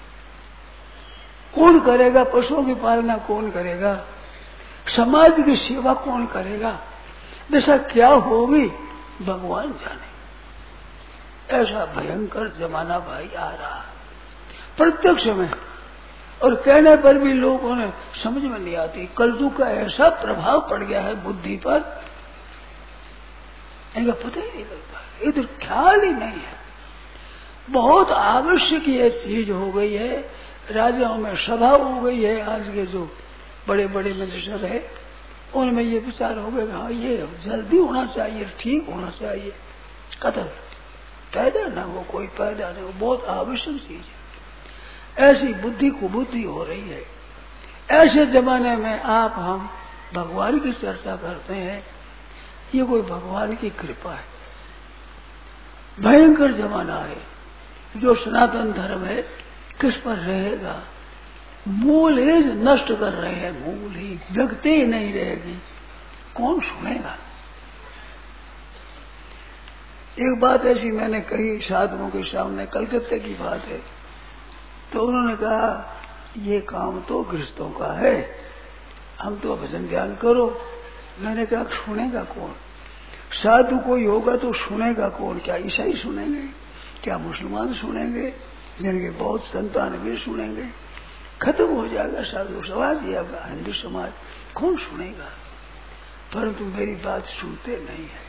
कौन करेगा पशुओं की पालना? कौन करेगा समाज की सेवा? कौन करेगा? दशा क्या होगी भगवान जाने। ऐसा भयंकर जमाना भाई आ रहा प्रत्यक्ष में, और कहने पर भी लोगों ने समझ में नहीं आती। कलयुग का ऐसा प्रभाव पड़ गया है बुद्धि पर, इनका पता ही नहीं लगता, इधर ख्याल ही नहीं है। बहुत आवश्यक ये चीज हो गई है। राजाओं में सभा हो गई है। आज के जो बड़े बड़े मिनिस्टर है उनमें ये विचार हो गया, हाँ ये जल्दी होना चाहिए, ठीक होना चाहिए, कतल पैदा ना हो, कोई पैदा ना हो, बहुत आवश्यक चीज है। ऐसी बुद्धि कुबुद्धि हो रही है। ऐसे जमाने में आप हम भगवान की चर्चा करते हैं, ये कोई भगवान की कृपा है। भयंकर जमाना है। जो सनातन धर्म है किस पर रहेगा? मूल ही नष्ट कर रहे हैं, मूल ही जगते ही नहीं रहेगी, कौन सुनेगा? एक बात ऐसी मैंने कही साधुओं के सामने, कलकत्ते की बात है, तो उन्होंने कहा ये काम तो गृहस्थों का है, हम तो भजन ध्यान करो। मैंने कहा सुनेगा कौन? साधु कोई होगा तो सुनेगा कौन? क्या ईसाई सुनेंगे? क्या मुसलमान सुनेंगे? जिनके बहुत संतान वे सुनेंगे? खत्म हो जाएगा साधु समाज या हिंदू समाज, कौन सुनेगा? परंतु मेरी बात सुनते नहीं है।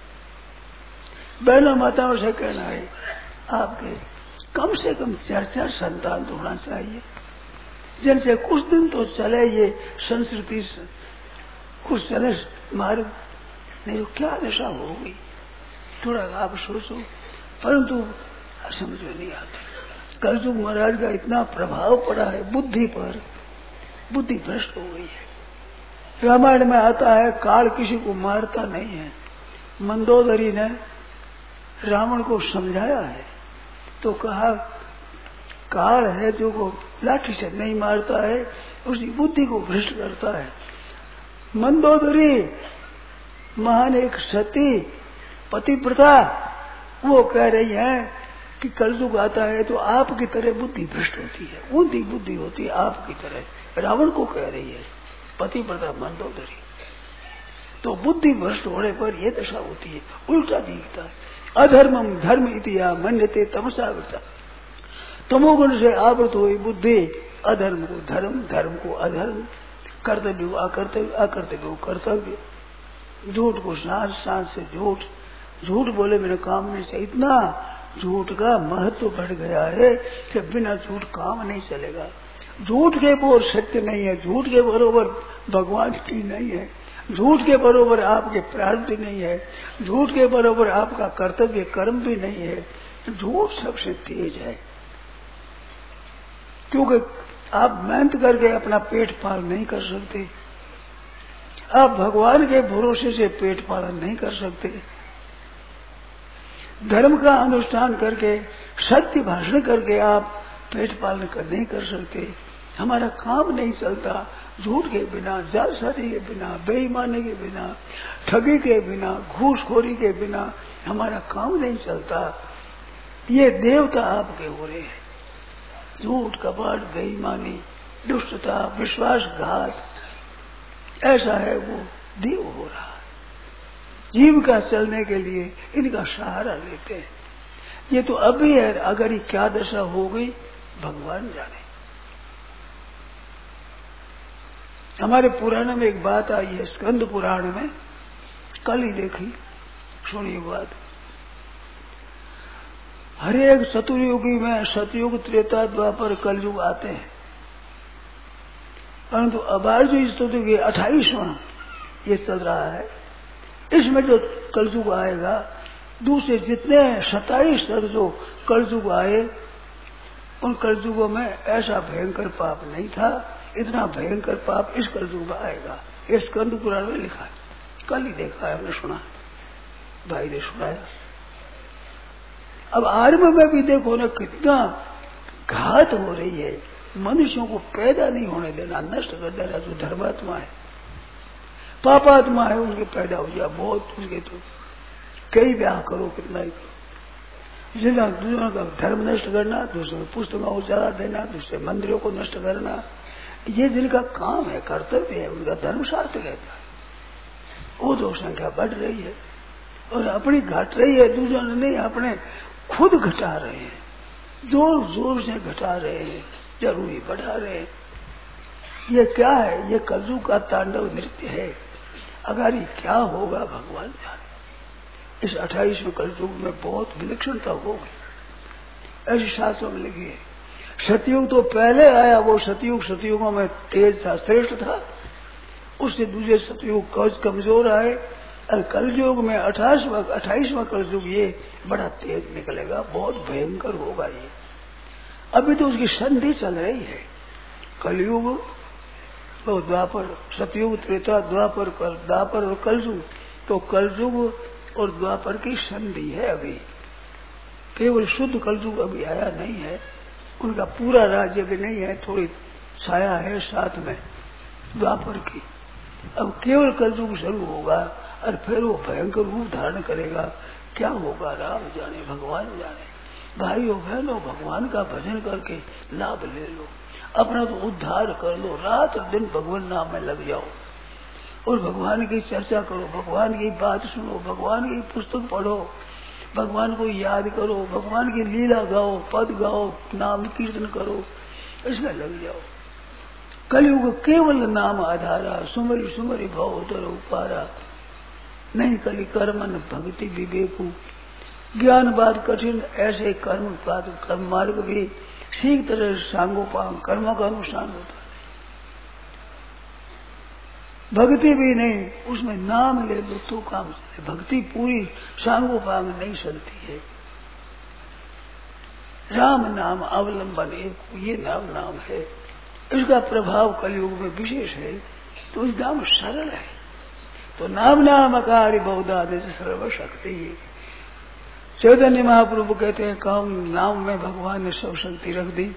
बहनों माताओं से कहना है, आपके कम से कम चार चार संतान तो होना चाहिए, जिनसे कुछ दिन तो चले ये संस्कृति, कुछ चले मार्ग, नहीं तो क्या दशा होगी? थोड़ा आप सोचो। परंतु समझ में नहीं आता। कलयुग महाराज का इतना प्रभाव पड़ा है बुद्धि पर, बुद्धि भ्रष्ट हो गई है। रामायण में आता है काल किसी को मारता नहीं है। मंदोदरी ने रावण को समझाया है तो कहा काल है जो को लाठी से नहीं मारता है, उसकी बुद्धि को भ्रष्ट करता है। मंदोदरी महान एक सती पतिव्रता, वो कह रही है कि कलयुग आता है तो आपकी तरह बुद्धि भ्रष्ट होती है, ऊंधी बुद्धि होती है आपकी तरह। रावण को कह रही है पतिव्रता मंदोदरी। तो बुद्धि भ्रष्ट होने पर यह दशा होती है, उल्टा दिखता है। अधर्मम धर्म इतिया मन्यते तमसावृता। तमोगुण से आवृत हुई बुद्धि अधर्म को धर्म, धर्म को अधर्म, कर्तव्य को अकर्तव्य, अकर्तव्य को कर्तव्य, झूठ को सांस, सांस से झूठ, झूठ बोले मेरे काम में से। इतना झूठ का महत्व बढ़ गया है कि बिना झूठ काम नहीं चलेगा। झूठ के बरोबर सत्य नहीं है, झूठ के बरोबर भगवान की नहीं है, झूठ के बरोबर आपके प्रारब्ध नहीं है, झूठ के बरोबर आपका कर्तव्य कर्म भी नहीं है। झूठ सबसे तेज है, क्योंकि आप मेहनत करके अपना पेट पालन नहीं कर सकते, आप भगवान के भरोसे से पेट पालन नहीं कर सकते, धर्म का अनुष्ठान करके सत्य भाषण करके आप पेट पालन कर नहीं कर सकते। हमारा काम नहीं चलता, झूठ के बिना, जालसाजी के बिना, बेईमानी के बिना, ठगी के बिना, घूसखोरी के बिना हमारा काम नहीं चलता। ये देवता आपके हो रहे हैं। झूठ, कपट, बेईमानी, दुष्टता, विश्वासघात, ऐसा है वो देव हो रहा है। जीविका चलने के लिए इनका सहारा लेते हैं। ये तो अभी है, अगर ये क्या दशा हो गई भगवान जाने। हमारे पुराण में एक बात आई है, स्कंद पुराण में, कल ही देखी, सुनिए बात। हर एक चतुर्युगी में सतयुग, त्रेता, द्वापर, कलयुग आते हैं, परंतु अबार जो चतुर्युग ये अट्ठाईसवां ये चल रहा है, इसमें जो कलयुग आएगा, दूसरे जितने सताईस तक जो कलयुग आए, उन कलयुगों में ऐसा भयंकर पाप नहीं था। इतना भयंकर पाप इस कलयुग में आएगा। ये स्कंद पुराण में लिखा है, कल ही देखा है, हमने सुना, भाई ने सुनाया। अब आरंभ में भी देखो ना कितना घात हो रही है। मनुष्यों को पैदा नहीं होने देना, नष्ट कर देना। जो धर्मात्मा है, पापात्मा है, उनके पैदा हो जाए बहुत, उनके तो कई ब्याह करो, कितना ही करो। जितना दूसरों का धर्म नष्ट करना, दूसरों पुस्तकों को जला देना, दूसरे मंदिरों को नष्ट करना, ये जिनका काम है, कर्तव्य है, उनका धर्म सार्थक रहता है। वो तो संख्या बढ़ रही है और अपनी घट रही है, दूसरों ने नहीं, अपने खुद घटा रहे हैं, जोर जोर से घटा रहे हैं, जरूरी बढ़ा रहे हैं। ये क्या है? ये कलयुग का तांडव नृत्य है। अगर ये क्या होगा भगवान जाने। इस अट्ठाईसवें कलयुग में बहुत विलक्षणता होगी, ऐसी शास्त्रों में लिखी है। सतयुग तो पहले आया, वो सतयुग सतयुगों में तेज था, श्रेष्ठ था। उससे दूसरे सतयुग कमजोर आए, और कलयुग में अठाईसवां अट्ठाईसवां कलयुग ये बड़ा तेज निकलेगा, बहुत भयंकर होगा ये। अभी तो उसकी संधि चल रही है। कलयुग तो द्वापर, सतयुग, त्रेता, द्वापर, कल द्वापर और कलयुग, तो कलयुग और द्वापर की संधि है। अभी केवल शुद्ध कलयुग अभी आया नहीं है, उनका पूरा राज्य भी नहीं है, थोड़ी छाया है साथ में द्वापर की। अब केवल कलयुग शुरू होगा और फिर वो भयंकर रूप धारण करेगा। क्या होगा राम जाने, भगवान जाने। भाइयों बहनों, भगवान का भजन करके लाभ ले लो, अपना तो उद्धार कर लो। रात दिन भगवान नाम में लग जाओ और भगवान की चर्चा करो, भगवान की बात सुनो, भगवान की पुस्तक पढ़ो, भगवान को याद करो, भगवान की लीला गाओ, पद गाओ, नाम कीर्तन करो, इसमें लग जाओ। कलयुग केवल नाम आधारा, सुमरि सुमरि भव उतर उपारा। नहीं कली कर्मन भक्ति विवेकु, ज्ञान बात कठिन ऐसे कर्म बात कर्म मार्ग भी सीख तरह सांगोपांग, कर्मों का अनुष्ठान होता है। भक्ति भी नहीं, उसमें नाम ले लो तो काम चले। भक्ति पूरी सांगोपांग नहीं चलती है। राम नाम अवलंबन एक ये नाम नाम है, इसका प्रभाव कलयुग में विशेष है। तो इस नाम सरल है, तो नाम नाम अकारी बहुधा सर्व शक्ति। चैतन्य महाप्रभु कहते हैं काम नाम में भगवान ने सब शक्ति रख दी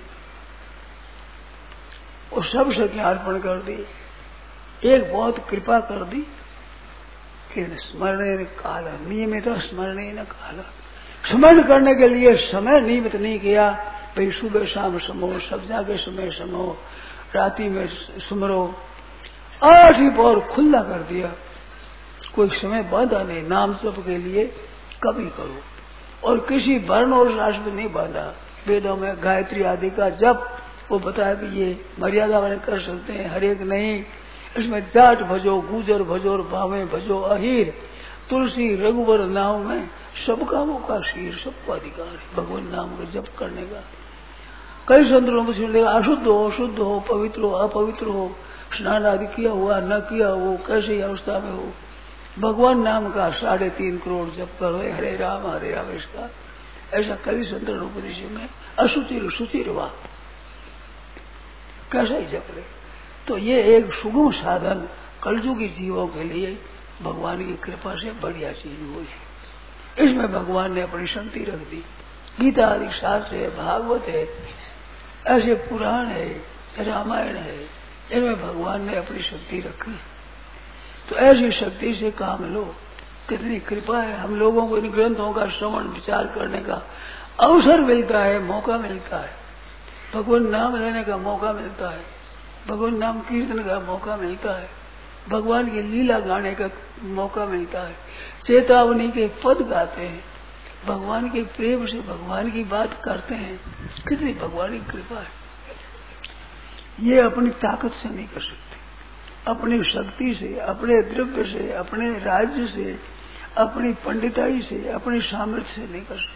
और सब शक्ति अर्पण कर दी। एक बहुत कृपा कर दी कि स्मरण काल नियमित स्मरण न काल, स्मरण करने के लिए समय नियमित नहीं किया। भाई सुबह शाम समो, सब जाके समय समो, राति में सुमरो, आठ ही पौर खुला कर दिया। कोई समय बांधा नहीं, नाम जप के लिए कभी करो, और किसी वर्ण और राशि में नहीं बांधा। वेदों में गायत्री आदि का जप वो बताया कि ये मर्यादा वाले कर सकते हैं, हर एक नहीं। इसमें जाट भजो, गुजर भजो, भावे भजो, अहीर, तुलसी, रघुवर नाम में सब कामों का शीर, सबको अधिकार है भगवान नाम का जप करने का। कई संतों को सुन लेगा, अशुद्ध हो, शुद्ध हो, पवित्र हो, अपवित्र हो, स्नान आदि किया हुआ न किया हो, कैसी अवस्था में हो, भगवान नाम का साढ़े तीन करोड़ जप करो, हरे राम हरे राम। इसका ऐसा कई संतों उपदेश में अशुचिर सुचिर हुआ, कैसा ही जप ले। तो ये एक सुगम साधन कलयुगी जीवों के लिए भगवान की कृपा से बढ़िया चीज हुई है। इसमें भगवान ने अपनी शक्ति रख दी। गीता आदि शास्त्र है, भागवत है, ऐसे पुराण है, रामायण है, इनमें भगवान ने अपनी शक्ति रखी। तो ऐसी शक्ति से काम लो। कितनी कृपा है, हम लोगों को इन ग्रंथों का श्रवण विचार करने का अवसर मिलता है, मौका मिलता है। भगवान नाम लेने का मौका मिलता है, भगवान नाम कीर्तन का मौका मिलता है, भगवान की लीला गाने का मौका मिलता है, चेतावनी के पद गाते हैं, भगवान के प्रेम से भगवान की बात करते हैं। कितनी भगवान की कृपा है। ये अपनी ताकत से नहीं कर सकते, अपनी शक्ति से, अपने द्रव्य से, अपने राज्य से, अपनी पंडिताई से, अपनी सामर्थ्य से नहीं कर सकते।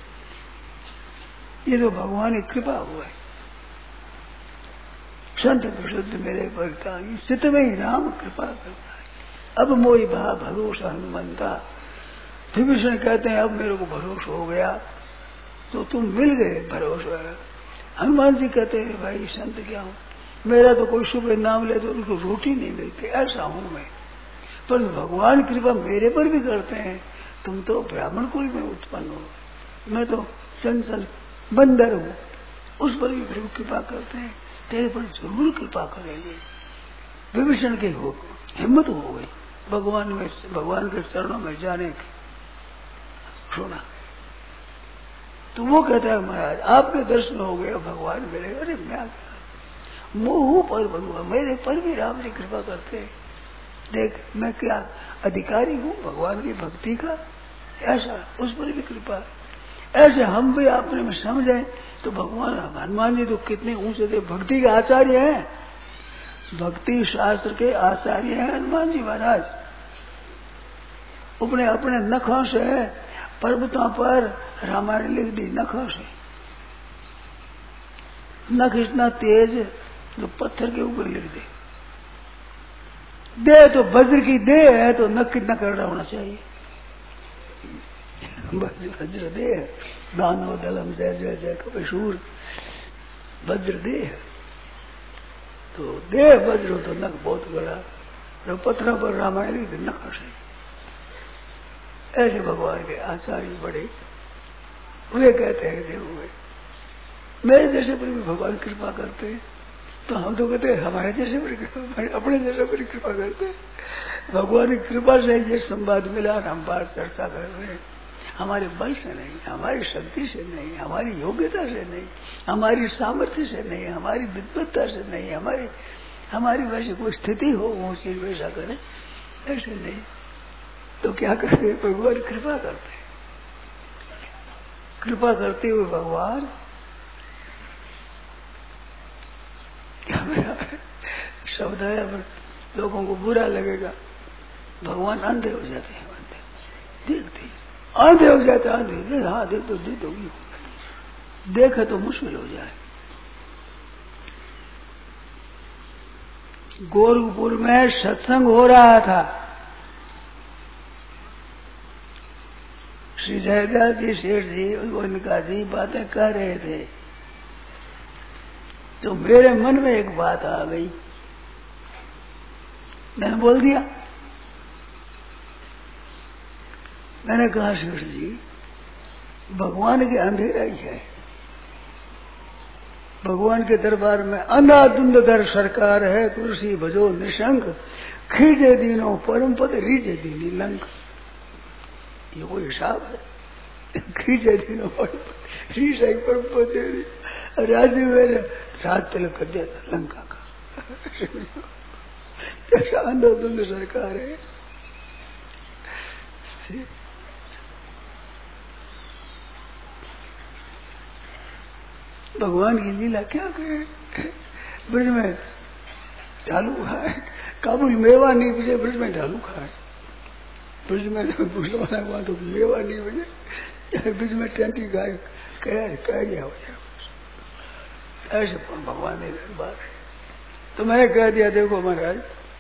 ये तो भगवान की कृपा हुआ है। संत प्रसिद्ध मेरे परता चित्त में ही राम कृपा करता है। अब मोई भा भरोसा हनुमंता। विभीषण कहते हैं अब मेरे को भरोसा हो गया, तो तुम मिल गए भरोसा। हनुमान जी कहते हैं भाई संत क्या हूँ, मेरा तो कोई सुबह नाम ले तो उसको रोटी नहीं मिलती, ऐसा हूं मैं। पर भगवान कृपा मेरे पर भी करते हैं। तुम तो ब्राह्मण कुल में उत्पन्न हो, मैं तो चंचल बंदर हूँ, उस पर भी प्रभु कृपा करते हैं, तेरे पर जरूर कृपा करेंगे। विभीषण की हो हिम्मत हो गई भगवान में, भगवान के चरणों में जाने की। सुना तो वो कहता है महाराज आपके दर्शन हो गए, भगवान मिले। अरे मैं मोह पर भगवान मेरे पर भी राम जी कृपा करते हैं। देख मैं क्या अधिकारी हूँ भगवान की भक्ति का, ऐसा उस पर भी कृपा है। ऐसे हम भी अपने में समझे तो भगवान हनुमान जी तो कितने ऊंचे थे, भक्ति के आचार्य हैं, भक्ति शास्त्र के आचार्य हैं हनुमान जी महाराज। अपने अपने नखों से पर्वतों पर रामायण लिख दी, नखों से। नख इतना तेज जो पत्थर के ऊपर लिख दे। देह तो वज्र की देह है, तो नख कितना करना होना चाहिए। वज्र देह दानो दलम जय जय जय कपिशूर, वज्र देह। तो देह वज्र हो तो नख बहुत बड़ा, जो पत्थरों पर रामायण लिख दे नखों से। ऐसे भगवान के आचार्य बड़े वे कहते हैं देखो वे मेरे जैसे पर भी भगवान कृपा करते हैं। तो हम तो कहते हैं हमारे जैसे पर कृपा, अपने जैसे पर कृपा करते हैं। भगवान की कृपा से ये संवाद मिला, हम बात चर्चा कर रहे हैं। हमारे बल से नहीं, हमारी शक्ति से नहीं, हमारी योग्यता से नहीं, हमारी सामर्थ्य से नहीं, हमारी विद्वत्ता से नहीं, हमारी हमारी वैसे कोई स्थिति हो वो चीज वैसा करे, ऐसे नहीं। तो क्या करते हैं भगवान कृपा करते हैं। कृपा करते हुए भगवान शब्द है लोगों को बुरा लगेगा, भगवान अंधे हो जाते हैं, अंधे देखते आंधे हो जाते आंधे। हाँ देख तो देख होगी, देखे तो मुश्किल हो जाए। गोरखपुर में सत्संग हो रहा था, श्री जयदास जी शेठ जी उनका जी बातें कह रहे थे, तो मेरे मन में एक बात आ गई, मैंने बोल दिया। मैंने कहा शेठ जी भगवान के अंधेरा ही है, भगवान के दरबार में अंधाधुंधधर सरकार है, तुलसी भजो निशंक, खींचे दीनों परम पद रीजे दीनी लंक। ये कोई हिसाब है, खींचे दीनों परम पद रीजे परम पद राजू मेरे रात तिलक कर दिया लंका का। कैसा अंधाधुंध सरकार है। भगवान की लीला क्या कहे। ब्रज में ढालू खाए, काबुल मेवा नहीं बजे ब्रज में ढालू खाए। ब्रज में तो मुसलमान हुआ तो मेवा नहीं बजे, ब्रज में टेंटी खाए, कह कह गया हो जाए। ऐसे भगवान ने दरबार है। तो मैंने कह दिया देखो महाराज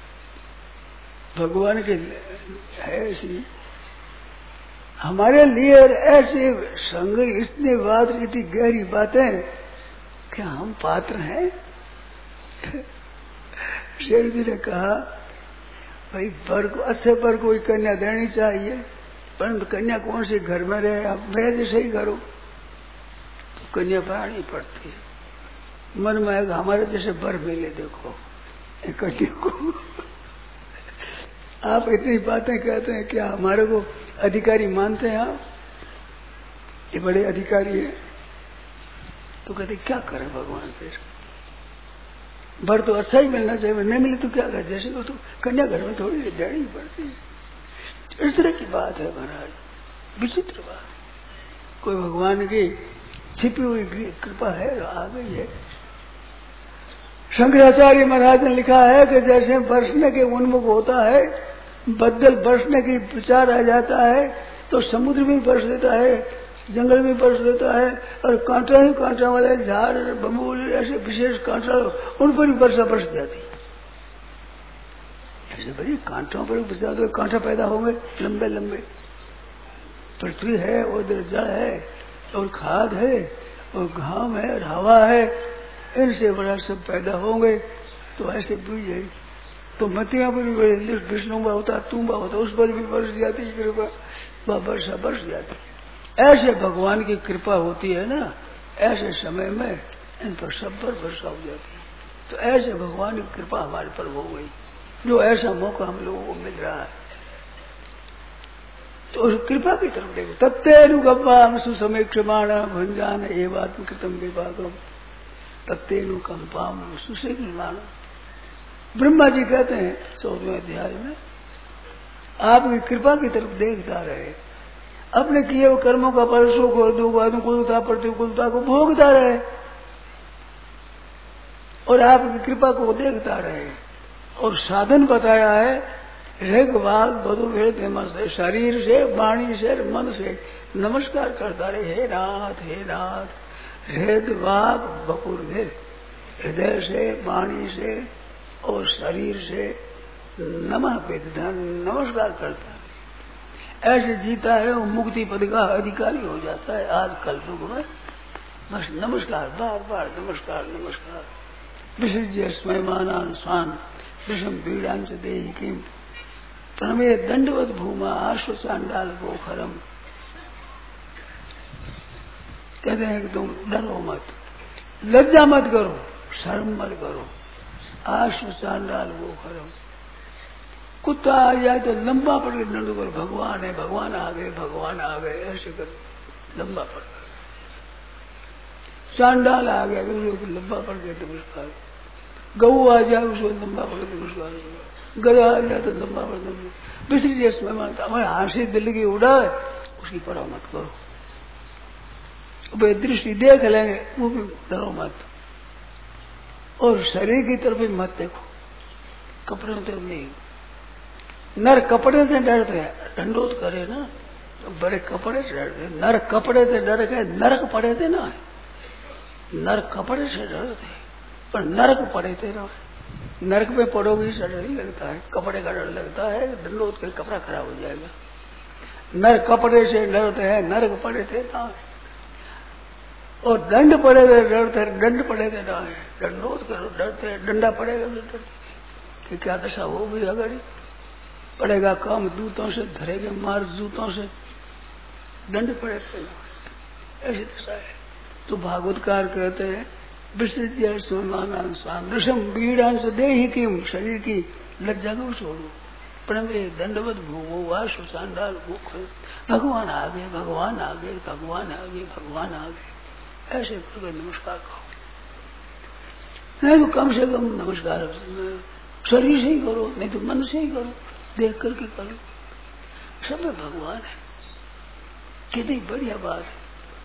भगवान के है ऐसी, हमारे लिए ऐसे संग इतने बात इतनी गहरी बातें, क्या हम पात्र हैं। शेर जी ने कहा भाई बर को अच्छे पर कोई कन्या देनी चाहिए, परंतु कन्या कौन सी घर में रहे, आप मेरे जैसे ही करो तो कन्या पानी पड़ती है। मन में आएगा हमारे जैसे बर मिले देखो, कटियों को। आप इतनी बातें कहते हैं, क्या हमारे को अधिकारी मानते हैं आप? ये बड़े अधिकारी है। तो कहते क्या करे भगवान, फिर भर तो अच्छा ही मिलना चाहिए, नहीं मिले तो क्या करे, जैसे को तो कन्या घर में थोड़ी जानी पड़ती है। इस तरह की बात है महाराज, विचित्र बात। कोई भगवान की छिपी हुई कृपा है, आ गई है। शंकराचार्य महाराज ने लिखा है कि जैसे बरसने के उन्मुख होता है, बदल बरसने की विचार आ जाता है, तो समुद्र भी बरस देता है, जंगल में बरस देता है, और कांटा ही कांटा वाले झाड़ बबूल ऐसे विशेष कांटा उन पर भी वर्षा बरस जाती है। ऐसे बड़ी कांटों पर बचा दो, कांटा पैदा होंगे लंबे लंबे। पृथ्वी है, उधर जल है, और खाद है, और घाम है, और हवा है, इनसे बड़ा सब पैदा होंगे। तो ऐसे बीज है, तो मतिया पर भी बड़े विष्णु होता, तुम्बा होता, उस पर भी बरस जाती है कृपा, वह वर्षा बरस जाती है। ऐसे भगवान की कृपा होती है ना, ऐसे समय में इन पर सब पर वर्षा हो जाती है। तो ऐसे भगवान की कृपा हमारे पर हो गई, जो ऐसा मौका हम लोगों को मिल रहा है। तो उस कृपा की तरफ देखो। तत्तेनुकंपाम सुसमीक्षमाण भंजान एवात्म कृतम विभागम तत्तेनुकंपाम सुसमीक्षमाण। ब्रह्मा जी कहते हैं चौदहवें अध्याय में, आपकी कृपा की तरफ देखता रहे, अपने किए हुए कर्मों का फल सुख और दुख अनुकूलता प्रतिकूलता को भोगता रहे, और आपकी कृपा को देखता रहे। और साधन बताया है, ऋग वाग बधु भेद से, शरीर से, वाणी से, मन से नमस्कार करता रहे। हे नाथ, हे नाथ, हृद वाग बपुर भेद, हृदय से, वाणी से और शरीर से नमः विधन नमस्कार करता है। ऐसे जीता है वो मुक्ति पद का अधिकारी हो जाता है। आज कल युग में बस नमस्कार, बार बार नमस्कार नमस्कार। विसर्ज्य स्मयमानान स्वान विषम पीड़ांच देहि किम प्रणमे दंडवत भूमा आश्व चांडाल गोखरम। कहते हैं कि तुम डरो मत, लज्जा मत करो, शर्म मत करो। आश्व चांडाल गोखरम, कुत्ता आ जाए तो लंबा पड़ के दंड करो, भगवान है, भगवान आ गए, भगवान आ गए, ऐसे करो लंबा पड़। चांडाल आ गया तो लंबा पड़ के नमस्कार। गऊ आ जाए उसको लंबा पड़ के नमस्कार। गधा आ जाए तो लंबा पड़ के। दूसरी जैसे मैं मानता हमारे हाथी दिल की उड़ा है, उसकी परवाह मत करो। वे दृष्टि देख लेंगे, वो भी डरो मत। और शरीर की तरफ भी मत देखो, कपड़े की तरफ नहीं। नर कपड़े से डरते हैं, दंडोत करे ना तो बड़े कपड़े से डरते। नर कपड़े से डर गए, नरक पड़े थे ना, नर कपड़े से डरते, पर नरक पड़े थे ना। नरक में पड़ोगे से डर नहीं लगता है, कपड़े का डर लगता है, दंडोत के कपड़ा खराब हो जाएगा। नर कपड़े से डरते हैं, नरक पड़े थे ना। और दंड पड़े थे डरते, दंड पड़े थे ना, दंडोत करो डरते, डंडा पड़ेगा तो डरते कि क्या दशा होगी। अगर पड़ेगा काम दूतों से, धरेगा मार जूतों से, दंड पड़े थे, ऐसी दशा है। तो भागवतकार कहते हैं विसर्ज्य सोमान स्वाम विषम पीड़ांश देहि किम, शरीर की लज्जा को छोड़ो, प्रणवे दंडवत भूमो वाश चांडाल मुख। भगवान आ गए, भगवान आ गए, भगवान आ गए, भगवान आ गए, ऐसे करके नमस्कार करो। नहीं तो कम से कम नमस्कार शरीर से ही करो, नहीं तो मन से ही करो, देख करके करो। सब में भगवान है, कितनी बढ़िया बात है।